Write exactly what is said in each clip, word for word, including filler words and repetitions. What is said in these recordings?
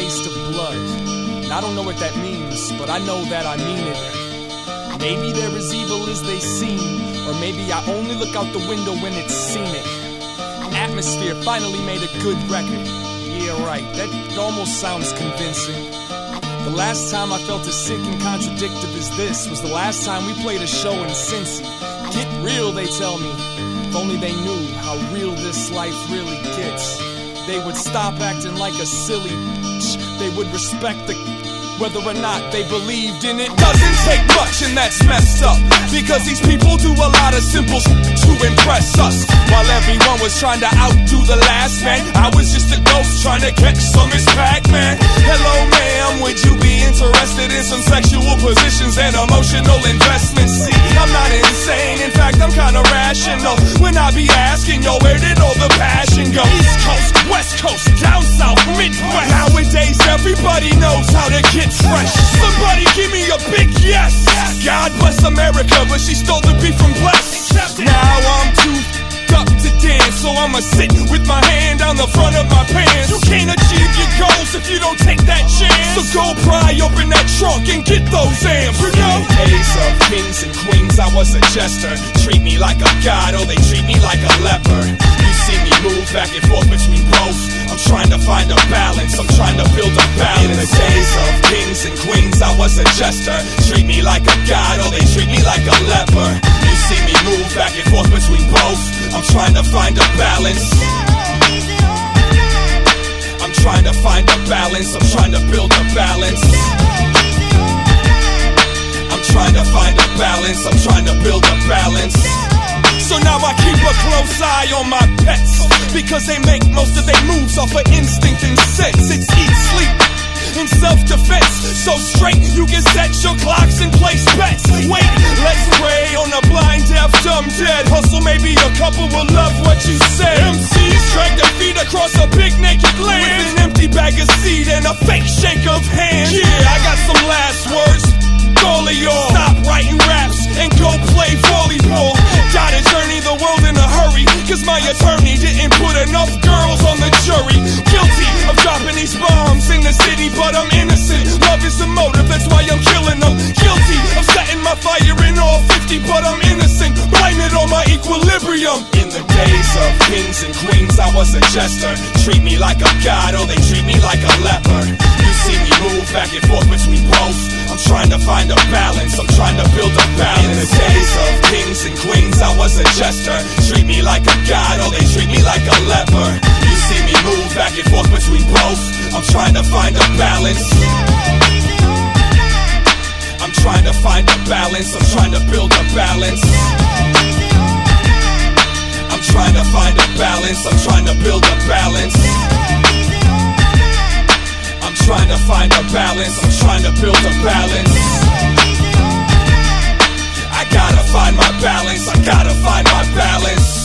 taste of blood. And I don't know what that means, but I know that I mean it. Maybe they're as evil as they seem, or maybe I only look out the window when it's scenic. Atmosphere finally made a good record. Yeah, right, that almost sounds convincing. The last time I felt as sick and contradictive as this was the last time we played a show in Cincy. Get real, they tell me. If only they knew how real this life really gets. They would stop acting like a silly bitch. They would respect the whether or not they believed in it. Doesn't take much, and that's messed up, because these people do a lot of simple shit to impress us. While everyone was trying to outdo the last man, I was just a ghost trying to catch some Miss Pac-Man. Hello ma'am, would you be interested in some sexual positions and emotional investments? See, I'm not insane, in fact I'm kinda rational when I be asking, yo, where did all the passion go? East Coast, West Coast, down south, Midwest. Nowadays everybody knows how to get fresh. Somebody give me a big yes. God bless America, but she stole the beat from Bless. Now I'm too f***ed up to dance, so I'ma sit with my hand on the front of my pants. You can't achieve your goals if you don't take that chance. So go pry open that trunk and get those amps. You know, days of kings and queens, I was a jester. Treat me like a god, or they treat me like a leper. You see me move back and forth between both. I'm trying to find a balance, I'm trying to build a balance. In the days of kings and queens, I was a jester. Treat me like a god, or they treat me like a leper. You see me move back and forth between both. I'm trying to find a balance. I'm trying to find a balance, I'm trying to build a balance. I'm trying to find a balance, I'm trying to build a balance. So now I keep a close eye on my pets, because they make most of their moves off of instinct and sense. It's eat, sleep, and self-defense. So straight, you can set your clocks and place bets. Wait, let's pray on a blind, deaf, dumb, dead. Hustle, maybe a couple will love what you said. M Cs drag their feet across a big naked land with an empty bag of seed and a fake shake of hands. Yeah, I got some last words. All of y'all, stop writing raps and go play volleyball. Gotta journey the world in a hurry, cause my attorney didn't put enough girls on the jury. Guilty of dropping these bombs in the city, but I'm innocent. Love is the motive, that's why I'm killing them. Guilty of setting my fire in all fifty, but I'm innocent. Blame it on my equilibrium. In the days of kings and queens, I was a jester. Treat me like a god, or they treat me like a leper. You see me move back and forth between both. I'm trying to find a balance, I'm trying to build a balance. In the days of kings and queens, I was a jester. Treat me like a god, or they treat me like a leper. You see me move back and forth between both. I'm trying to find a balance. I'm trying to find a balance, I'm trying to build a balance. I'm trying to find a balance, I'm trying to build a balance. I'm trying to find a balance, I'm trying to build a balance. I gotta find my balance, I gotta find my balance.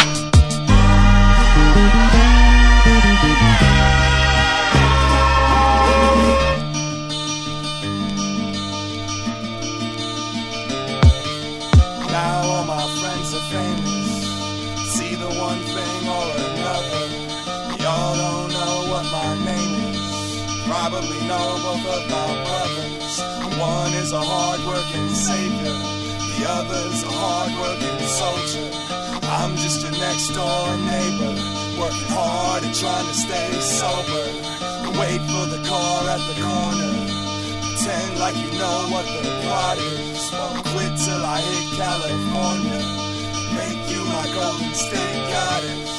Now all my friends are famous. It's either one thing or another. Y'all don't know what my name is. Probably know both of my brothers. One is a hard-working savior, the other's a hard-working soldier. I'm just your next-door neighbor, working hard and trying to stay sober. Wait for the car at the corner, pretend like you know what the plot is. Won't quit till I hit California, make you my Golden State goddess.